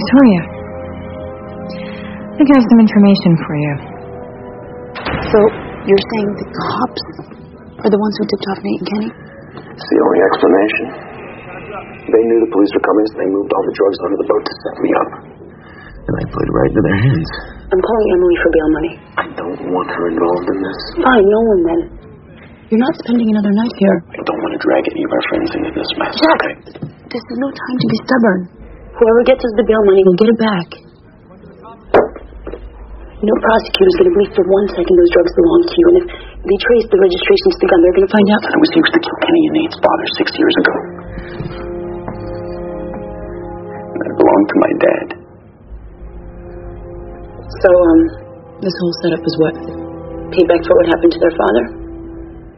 Victoria. I think I have some information for you. So, you're saying the cops are the ones who tipped off Nate and Kenny? It's the only explanation. They knew the police were coming, so they moved all the drugs onto the boat to set me up. And I played right into their hands. I'm calling Emily for bail money. I don't want her involved in this. Fine, no one then. You're not spending another night here. I don't want to drag any of our friends into this mess. Jack, okay? this is no time to be stubborn. Whoever gets us the bail money will get it back. No prosecutor's going to believe for 1 second those drugs belong to you. And if they trace the registration to the gun, they're going to find out. I was used to kill Kenny and Nate's father 6 years ago. And I belonged to my dad. So, this whole setup was what? Payback for what happened to their father?